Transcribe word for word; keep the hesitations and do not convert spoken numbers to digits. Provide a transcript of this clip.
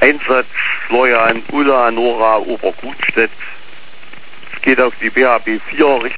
Einsatz Florian, Ulla, Nora, Obergutstedt. Es geht auf die B H B vier Richtung